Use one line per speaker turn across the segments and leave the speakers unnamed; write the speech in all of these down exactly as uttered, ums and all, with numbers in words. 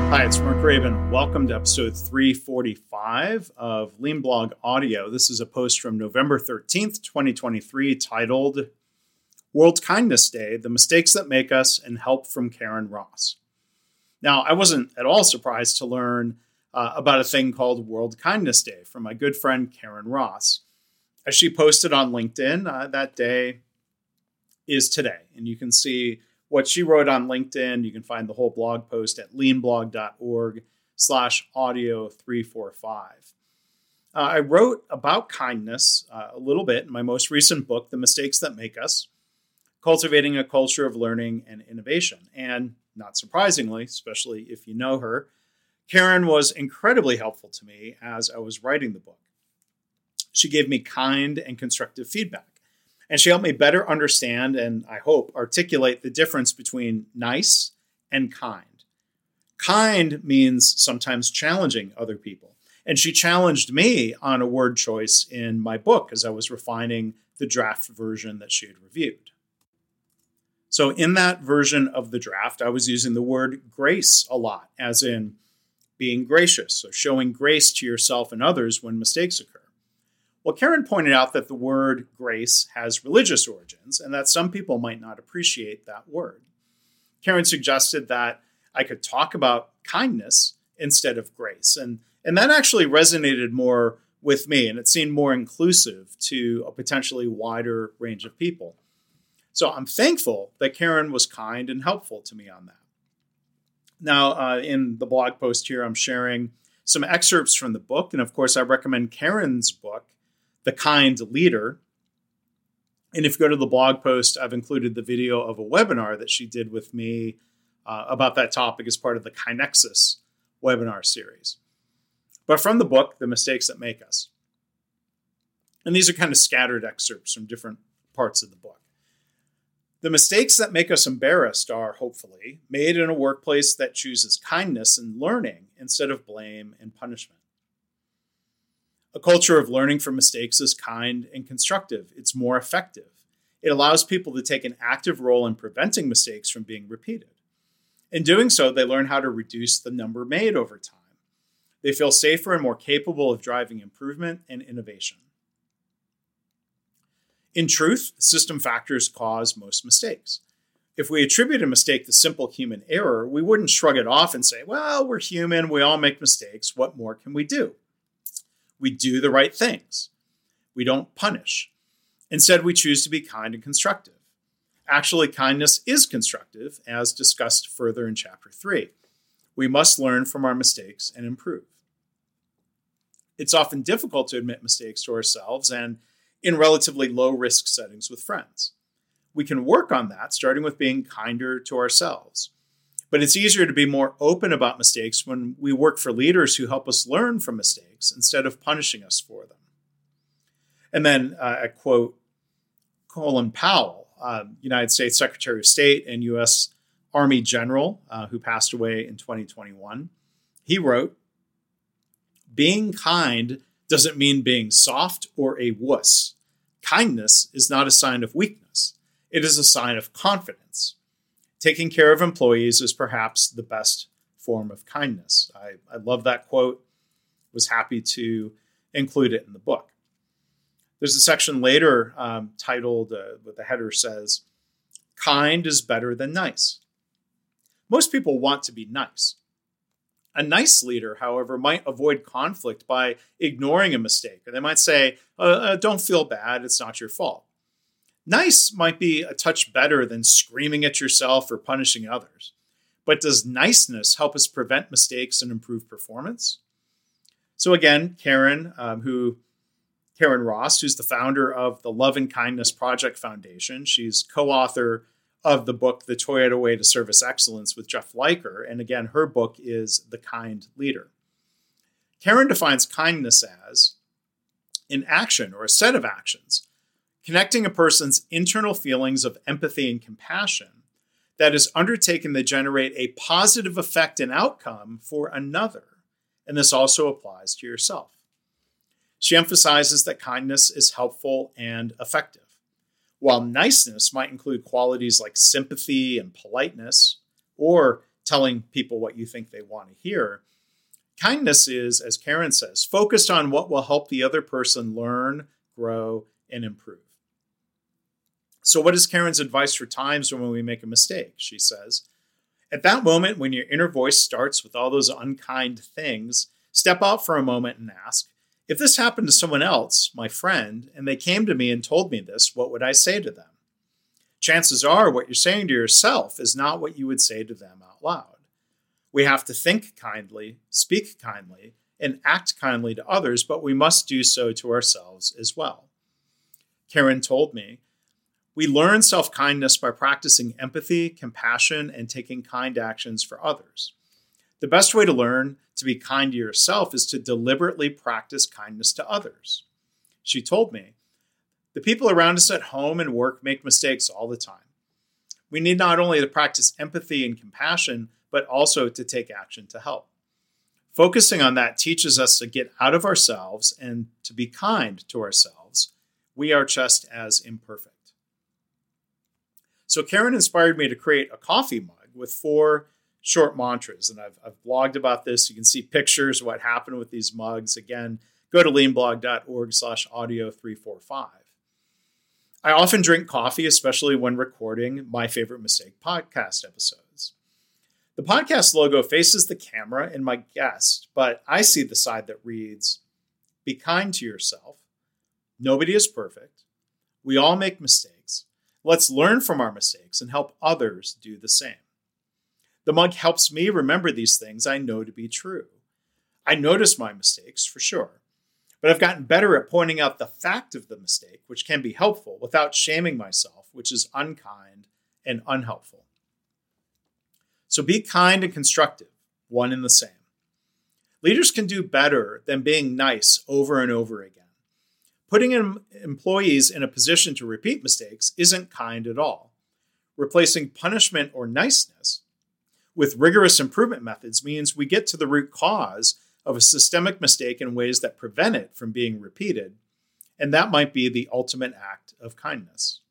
Hi, it's Mark Graban. Welcome to episode three forty-five of Lean Blog Audio. This is a post from November thirteenth, twenty twenty-three, titled World Kindness Day, The Mistakes That Make Us, and Help from Karen Ross. Now, I wasn't at all surprised to learn uh, about a thing called World Kindness Day from my good friend Karen Ross. As she posted on LinkedIn, uh, that day is today, and you can see what she wrote on LinkedIn. You can find the whole blog post at leanblog.org slash audio 345. Uh, I wrote about kindness uh, a little bit in my most recent book, The Mistakes That Make Us, Cultivating a Culture of Learning and Innovation. And not surprisingly, especially if you know her, Karen was incredibly helpful to me as I was writing the book. She gave me kind and constructive feedback. And she helped me better understand and, I hope, articulate the difference between nice and kind. Kind means sometimes challenging other people. And she challenged me on a word choice in my book as I was refining the draft version that she had reviewed. So in that version of the draft, I was using the word grace a lot, as in being gracious, so showing grace to yourself and others when mistakes occur. Well, Karen pointed out that the word grace has religious origins and that some people might not appreciate that word. Karen suggested that I could talk about kindness instead of grace. And, and that actually resonated more with me, and it seemed more inclusive to a potentially wider range of people. So I'm thankful that Karen was kind and helpful to me on that. Now, uh, in the blog post here, I'm sharing some excerpts from the book. And of course, I recommend Karen's book, The Kind Leader. And if you go to the blog post, I've included the video of a webinar that she did with me uh, about that topic as part of the KaiNexus webinar series. But from the book, The Mistakes That Make Us. And these are kind of scattered excerpts from different parts of the book. The mistakes that make us embarrassed are, hopefully, made in a workplace that chooses kindness and learning instead of blame and punishment. A culture of learning from mistakes is kind and constructive. It's more effective. It allows people to take an active role in preventing mistakes from being repeated. In doing so, they learn how to reduce the number made over time. They feel safer and more capable of driving improvement and innovation. In truth, system factors cause most mistakes. If we attribute a mistake to simple human error, we wouldn't shrug it off and say, well, we're human, we all make mistakes, what more can we do? We do the right things. We don't punish. Instead, we choose to be kind and constructive. Actually, kindness is constructive, as discussed further in chapter three. We must learn from our mistakes and improve. It's often difficult to admit mistakes to ourselves and in relatively low-risk settings with friends. We can work on that, starting with being kinder to ourselves. But it's easier to be more open about mistakes when we work for leaders who help us learn from mistakes instead of punishing us for them. And then uh, I quote Colin Powell, uh, United States Secretary of State and U S Army General, uh, who passed away in twenty twenty-one. He wrote, "Being kind doesn't mean being soft or a wuss. Kindness is not a sign of weakness. It is a sign of confidence. Taking care of employees is perhaps the best form of kindness." I, I love that quote. Was happy to include it in the book. There's a section later um, titled, uh, what the header says, "Kind is better than nice." Most people want to be nice. A nice leader, however, might avoid conflict by ignoring a mistake. Or they might say, uh, uh, don't feel bad, it's not your fault. Nice might be a touch better than screaming at yourself or punishing others. But does niceness help us prevent mistakes and improve performance? So again, Karen, um, who Karen Ross, who's the founder of the Love and Kindness Project Foundation. She's co-author of the book, The Toyota Way to Service Excellence with Jeff Liker. And again, her book is The Kind Leader. Karen defines kindness as an action or a set of actions, connecting a person's internal feelings of empathy and compassion that is undertaken to generate a positive effect and outcome for another. And this also applies to yourself. She emphasizes that kindness is helpful and effective. While niceness might include qualities like sympathy and politeness, or telling people what you think they want to hear. Kindness is, as Karen says, focused on what will help the other person learn, grow, and improve. So what is Karen's advice for times when we make a mistake? She says, at that moment when your inner voice starts with all those unkind things, step out for a moment and ask, if this happened to someone else, my friend, and they came to me and told me this, what would I say to them? Chances are what you're saying to yourself is not what you would say to them out loud. We have to think kindly, speak kindly, and act kindly to others, but we must do so to ourselves as well. Karen told me, we learn self-kindness by practicing empathy, compassion, and taking kind actions for others. The best way to learn to be kind to yourself is to deliberately practice kindness to others. She told me, the people around us at home and work make mistakes all the time. We need not only to practice empathy and compassion, but also to take action to help. Focusing on that teaches us to get out of ourselves and to be kind to ourselves. We are just as imperfect. So Karen inspired me to create a coffee mug with four short mantras, and I've, I've blogged about this. You can see pictures of what happened with these mugs. Again, go to leanblog.org slash audio 345. I often drink coffee, especially when recording My Favorite Mistake podcast episodes. The podcast logo faces the camera and my guest, but I see the side that reads, be kind to yourself. Nobody is perfect. We all make mistakes. Let's learn from our mistakes and help others do the same. The mug helps me remember these things I know to be true. I notice my mistakes, for sure, but I've gotten better at pointing out the fact of the mistake, which can be helpful, without shaming myself, which is unkind and unhelpful. So be kind and constructive, one and the same. Leaders can do better than being nice over and over again. Putting em- employees in a position to repeat mistakes isn't kind at all. Replacing punishment or niceness with rigorous improvement methods means we get to the root cause of a systemic mistake in ways that prevent it from being repeated, and that might be the ultimate act of kindness.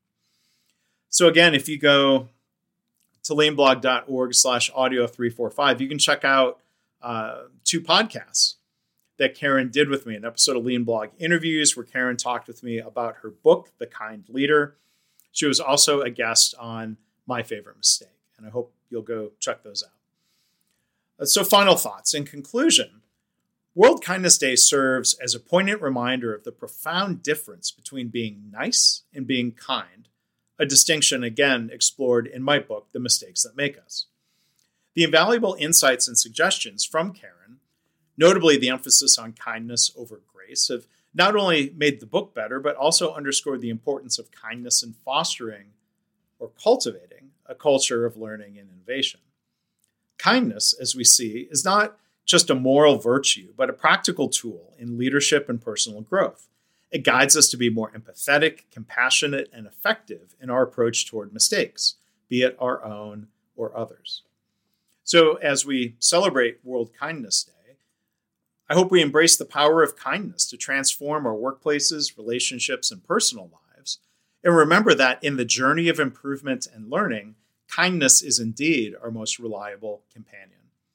So again, if you go to leanblog.org slash audio 345, you can check out uh, two podcasts that Karen did with me, an episode of Lean Blog Interviews where Karen talked with me about her book, The Kind Leader. She was also a guest on My Favorite Mistake, and I hope you'll go check those out. So final thoughts. In conclusion, World Kindness Day serves as a poignant reminder of the profound difference between being nice and being kind, a distinction again explored in my book, The Mistakes That Make Us. The invaluable insights and suggestions from Karen, notably the emphasis on kindness over grace, have not only made the book better, but also underscored the importance of kindness in fostering or cultivating a culture of learning and innovation. Kindness, as we see, is not just a moral virtue, but a practical tool in leadership and personal growth. It guides us to be more empathetic, compassionate, and effective in our approach toward mistakes, be it our own or others. So as we celebrate World Kindness Day, I hope we embrace the power of kindness to transform our workplaces, relationships, and personal lives, and remember that in the journey of improvement and learning, kindness is indeed our most reliable companion.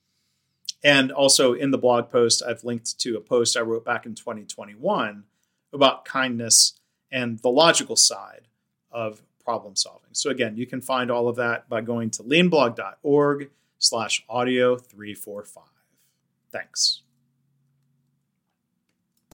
And also in the blog post, I've linked to a post I wrote back in twenty twenty-one about kindness and the logical side of problem solving. So again, you can find all of that by going to leanblog.org slash audio 345. Thanks.